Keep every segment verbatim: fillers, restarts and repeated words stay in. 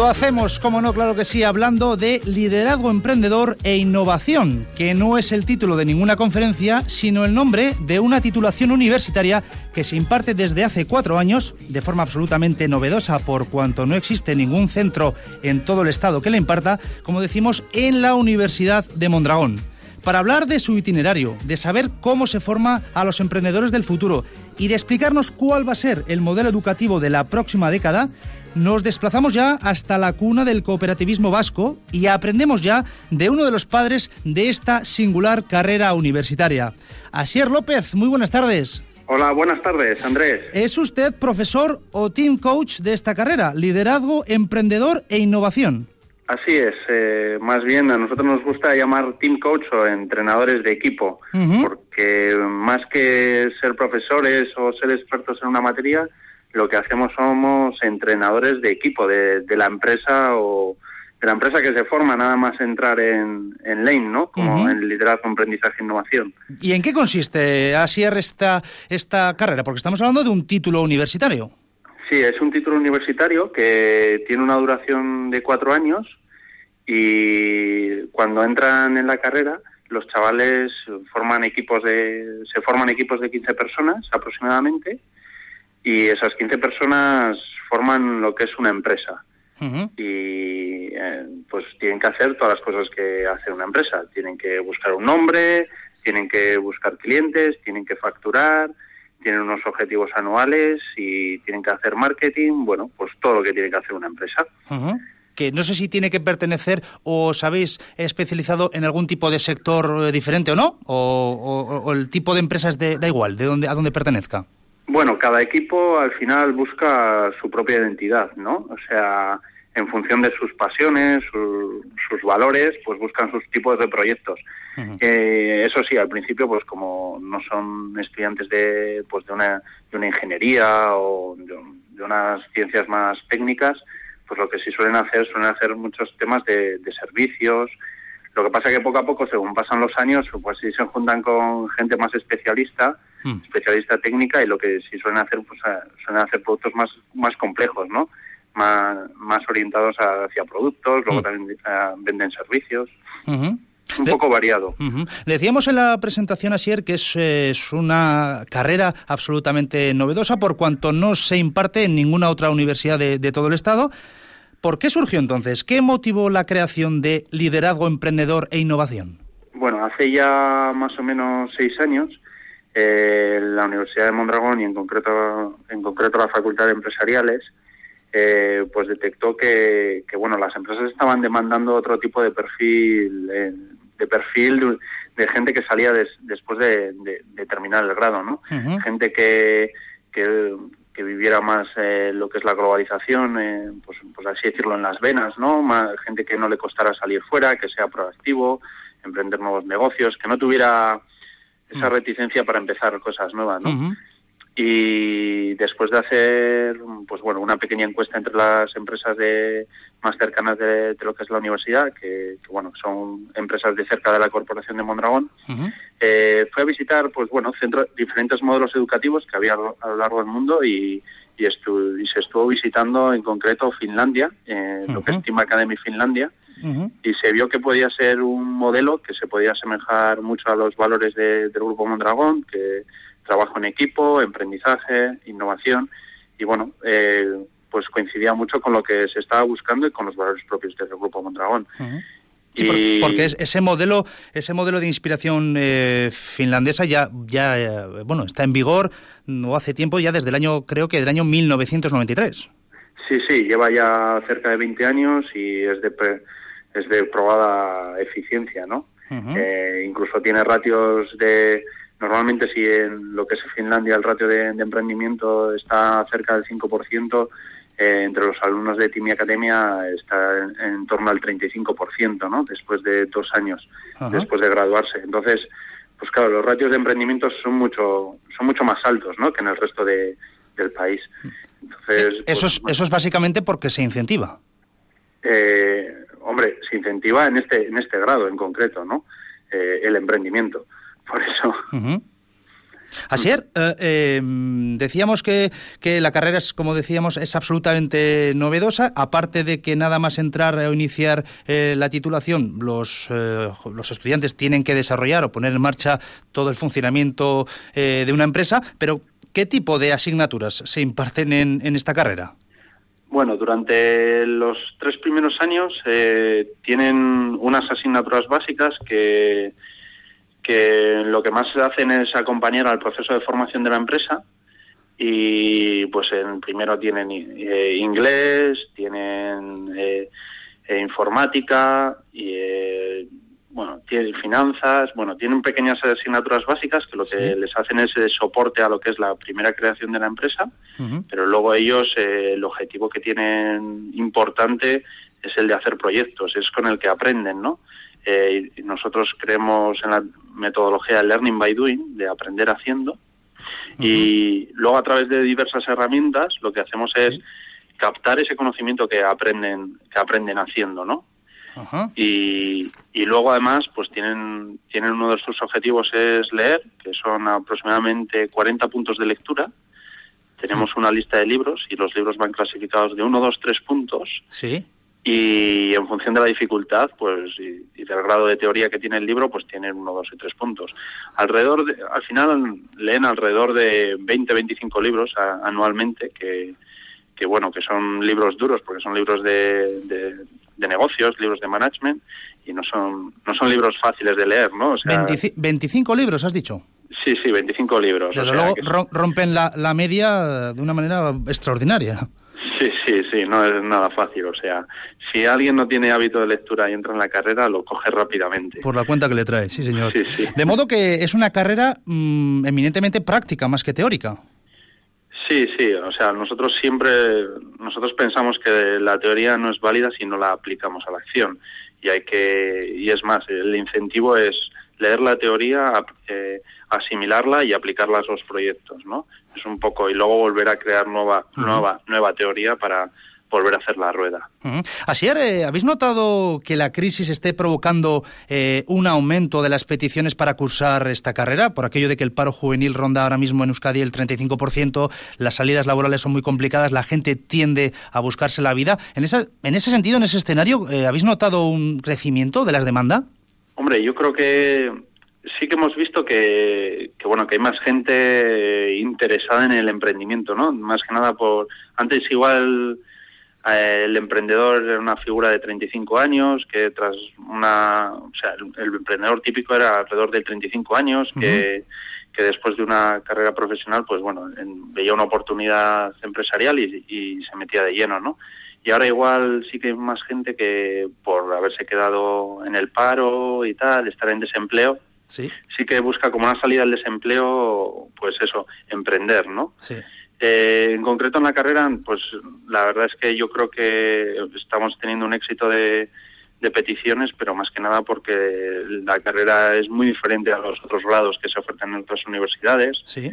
Lo hacemos, como no, claro que sí, hablando de liderazgo emprendedor e innovación, que no es el título de ninguna conferencia, sino el nombre de una titulación universitaria que se imparte desde hace cuatro años, de forma absolutamente novedosa, por cuanto no existe ningún centro en todo el estado que la imparta, como decimos, en la Universidad de Mondragón. Para hablar de su itinerario, de saber cómo se forma a los emprendedores del futuro y de explicarnos cuál va a ser el modelo educativo de la próxima década, nos desplazamos ya hasta la cuna del cooperativismo vasco y aprendemos ya de uno de los padres de esta singular carrera universitaria. Asier López, muy buenas tardes. Hola, buenas tardes, Andrés. ¿Es usted profesor o team coach de esta carrera, liderazgo, emprendedor e innovación? Así es, eh, más bien a nosotros nos gusta llamar team coach o entrenadores de equipo, uh-huh. porque más que ser profesores o ser expertos en una materia, lo que hacemos somos entrenadores de equipo de, de la empresa o de la empresa que se forma nada más entrar en, en Lane, ¿no? Como uh-huh. en liderazgo, aprendizaje e innovación. ¿Y en qué consiste, Asier, esta, esta carrera? Porque estamos hablando de un título universitario. Sí, es un título universitario que tiene una duración de cuatro años y cuando entran en la carrera los chavales forman equipos de se forman equipos de quince personas aproximadamente y esas quince personas forman lo que es una empresa. Uh-huh. Y eh, pues tienen que hacer todas las cosas que hace una empresa. Tienen que buscar un nombre, tienen que buscar clientes, tienen que facturar, tienen unos objetivos anuales y tienen que hacer marketing, bueno, pues todo lo que tiene que hacer una empresa. Uh-huh. Que no sé si tiene que pertenecer o os habéis especializado en algún tipo de sector diferente o no, o, o, o el tipo de empresas de, da igual, de dónde, a dónde pertenezca. Bueno, cada equipo al final busca su propia identidad, ¿no? O sea, en función de sus pasiones, su, sus valores, pues buscan sus tipos de proyectos. Uh-huh. Eh, eso sí, al principio, pues como no son estudiantes de, pues de una, de una ingeniería o de, de unas ciencias más técnicas, pues lo que sí suelen hacer, suelen hacer muchos temas de, de servicios. Lo que pasa es que poco a poco, según pasan los años, pues sí se juntan con gente más especialista, mm. especialista técnica, y lo que sí suelen hacer, pues suelen hacer productos más más complejos, ¿no? Más, más orientados hacia productos, luego mm. también uh, venden servicios. Uh-huh. Un poco variado. Uh-huh. Decíamos en la presentación, Asier, que es, es una carrera absolutamente novedosa por cuanto no se imparte en ninguna otra universidad de, de todo el estado. ¿Por qué surgió entonces? ¿Qué motivó la creación de liderazgo emprendedor e innovación? Bueno, hace ya más o menos seis años, eh, la Universidad de Mondragón y en concreto, en concreto la Facultad de Empresariales, eh, pues detectó que, que bueno, las empresas estaban demandando otro tipo de perfil, eh, de perfil de, de gente que salía des, después de, de, de terminar el grado, ¿no? Uh-huh. Gente que que que viviera más eh, lo que es la globalización, eh, pues, pues así decirlo, en las venas, ¿no? Más gente que no le costara salir fuera, que sea proactivo, emprender nuevos negocios, que no tuviera esa reticencia para empezar cosas nuevas, ¿no? Uh-huh. Y después de hacer, pues bueno, una pequeña encuesta entre las empresas de más cercanas de, de lo que es la universidad, que, que bueno, son empresas de cerca de la Corporación de Mondragón, uh-huh. eh, fue a visitar, pues bueno, centros, diferentes modelos educativos que había a lo largo del mundo y, y, estu- y se estuvo visitando en concreto Finlandia, eh, uh-huh. lo que es Team Academy Finlandia, uh-huh. y se vio que podía ser un modelo que se podía asemejar mucho a los valores de, del Grupo Mondragón, que trabajo en equipo, emprendizaje, innovación, y bueno, eh, pues coincidía mucho con lo que se estaba buscando y con los valores propios del Grupo Mondragón. Uh-huh. Sí, y... porque es, ese modelo ese modelo de inspiración eh, finlandesa ya ya eh, bueno está en vigor no hace tiempo, ya desde el año, creo que del año mil novecientos noventa y tres. Sí, sí, lleva ya cerca de veinte años y es de, pre, es de probada eficiencia, ¿no? Uh-huh. Eh, incluso tiene ratios de... Normalmente, si en lo que es Finlandia el ratio de, de emprendimiento está cerca del cinco por ciento, eh, entre los alumnos de Team Academia está en, en torno al treinta y cinco por ciento, ¿no? Después de dos años, uh-huh. después de graduarse. Entonces, pues claro, los ratios de emprendimiento son mucho son mucho más altos, ¿no?, que en el resto de, del país. Entonces, eso, pues, es, eso es básicamente porque se incentiva. Eh, hombre, se incentiva en este en este grado en concreto, ¿no? Eh, el emprendimiento. Por eso. Uh-huh. Asier, eh, eh, decíamos que, que la carrera, es, como decíamos, es absolutamente novedosa, aparte de que nada más entrar o iniciar eh, la titulación, los, eh, los estudiantes tienen que desarrollar o poner en marcha todo el funcionamiento eh, de una empresa, pero ¿qué tipo de asignaturas se imparten en, en esta carrera? Bueno, durante los tres primeros años eh, tienen unas asignaturas básicas que... que lo que más hacen es acompañar al proceso de formación de la empresa y pues en primero tienen eh, inglés, tienen eh, eh, informática y eh, bueno, tienen finanzas, bueno, tienen pequeñas asignaturas básicas que lo que sí. les hacen es eh, soporte a lo que es la primera creación de la empresa, uh-huh. pero luego ellos eh, el objetivo que tienen importante es el de hacer proyectos, es con el que aprenden, ¿no? Eh, nosotros creemos en la metodología de Learning by Doing, de aprender haciendo, uh-huh. y luego a través de diversas herramientas lo que hacemos es sí. captar ese conocimiento que aprenden que aprenden haciendo, ¿no? Uh-huh. Y, y luego además pues tienen tienen uno de sus objetivos es leer, que son aproximadamente cuarenta puntos de lectura. Tenemos uh-huh. una lista de libros y los libros van clasificados de uno, dos, tres puntos. Sí. Y en función de la dificultad, pues y, y del grado de teoría que tiene el libro, pues tienen uno, dos y tres puntos. Alrededor de, al final leen alrededor de veinte a veinticinco libros a, anualmente, que, que bueno, que son libros duros, porque son libros de, de, de negocios, libros de management, y no son no son libros fáciles de leer, ¿no? O sea, veinticinco libros, has dicho. Sí, sí, veinticinco libros. Desde o sea, luego que rompen la, la media de una manera extraordinaria. Sí, sí, sí, no es nada fácil. O sea, si alguien no tiene hábito de lectura y entra en la carrera, lo coge rápidamente. Por la cuenta que le trae, sí, señor. Sí, sí. De modo que es una carrera mmm, eminentemente práctica, más que teórica. Sí, sí, o sea, nosotros siempre, nosotros pensamos que la teoría no es válida si no la aplicamos a la acción. Y hay que, y es más, el incentivo es leer la teoría, eh, asimilarla y aplicarla a los proyectos, ¿no? Es un poco, y luego volver a crear nueva uh-huh. nueva nueva teoría para volver a hacer la rueda. Uh-huh. Asier, eh, ¿habéis notado que la crisis esté provocando eh, un aumento de las peticiones para cursar esta carrera? Por aquello de que el paro juvenil ronda ahora mismo en Euskadi el treinta y cinco por ciento, las salidas laborales son muy complicadas, la gente tiende a buscarse la vida. En, esa, en ese sentido, en ese escenario, eh, ¿habéis notado un crecimiento de las demandas? Hombre, yo creo que sí que hemos visto que, que bueno que hay más gente interesada en el emprendimiento, ¿no? Más que nada por antes igual eh, el emprendedor era una figura de treinta y cinco años que tras una, o sea, el, el emprendedor típico era alrededor de treinta y cinco años que uh-huh. que después de una carrera profesional, pues bueno, en, veía una oportunidad empresarial y, y se metía de lleno, ¿no? Y ahora igual sí que hay más gente que por haberse quedado en el paro y tal, estar en desempleo, sí, sí que busca como una salida del desempleo, pues eso, emprender, ¿no? Sí. Eh, en concreto en la carrera, pues la verdad es que yo creo que estamos teniendo un éxito de, de peticiones, pero más que nada porque la carrera es muy diferente a los otros grados que se ofertan en otras universidades. Sí.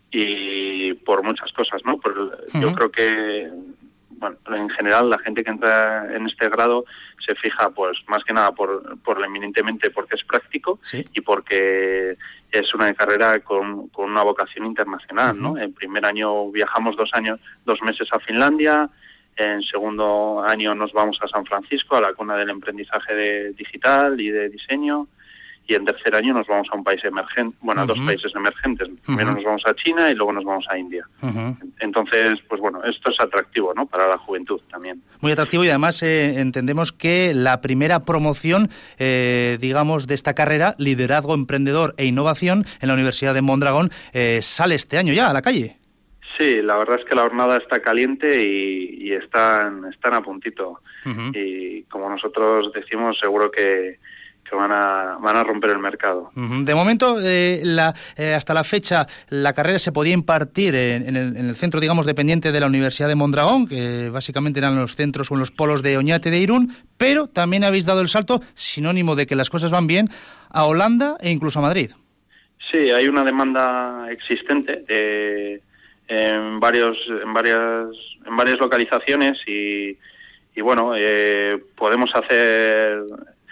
Y por muchas cosas, ¿no? Por, uh-huh. Yo creo que bueno, en general la gente que entra en este grado se fija pues más que nada por, por eminentemente porque es práctico, ¿sí?, y porque es una carrera con, con una vocación internacional, uh-huh. ¿no? En primer año viajamos dos años, dos meses a Finlandia, en segundo año nos vamos a San Francisco, a la cuna del emprendizaje de digital y de diseño, y en tercer año nos vamos a un país emergente, bueno, a uh-huh. dos países emergentes. Primero uh-huh. nos vamos a China y luego nos vamos a India. Uh-huh. Entonces, pues bueno, esto es atractivo, ¿no?, para la juventud también. Muy atractivo, y además eh, entendemos que la primera promoción, eh, digamos, de esta carrera, Liderazgo Emprendedor e Innovación, en la Universidad de Mondragón, eh, sale este año ya a la calle. Sí, la verdad es que la jornada está caliente y, y están, están a puntito. Uh-huh. Y como nosotros decimos, seguro que que van a van a romper el mercado. De momento, eh, la, eh, hasta la fecha, la carrera se podía impartir en, en, el, en el centro, digamos, dependiente de la Universidad de Mondragón, que básicamente eran los centros o los polos de Oñate de Irún, pero también habéis dado el salto, sinónimo de que las cosas van bien, a Holanda e incluso a Madrid. Sí, hay una demanda existente eh, en varios en varias en varias localizaciones y, y bueno, eh, podemos hacer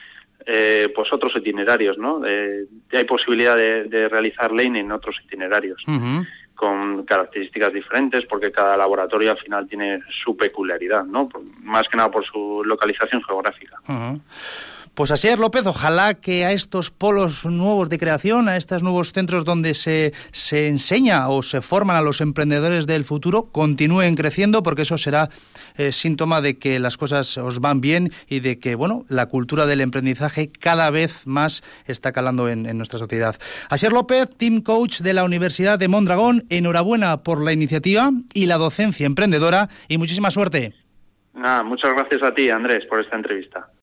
eh, pues otros itinerarios, ¿no? Eh, hay posibilidad de, de realizar lane en otros itinerarios, uh-huh. con características diferentes, porque cada laboratorio al final tiene su peculiaridad, ¿no? Por, más que nada por su localización geográfica. Uh-huh. Pues Asier López, ojalá que a estos polos nuevos de creación, a estos nuevos centros donde se, se enseña o se forman a los emprendedores del futuro, continúen creciendo, porque eso será eh, síntoma de que las cosas os van bien y de que, bueno, la cultura del emprendizaje cada vez más está calando en, en nuestra sociedad. Asier López, Team Coach de la Universidad de Mondragón, enhorabuena por la iniciativa y la docencia emprendedora y muchísima suerte. Nada, muchas gracias a ti, Andrés, por esta entrevista.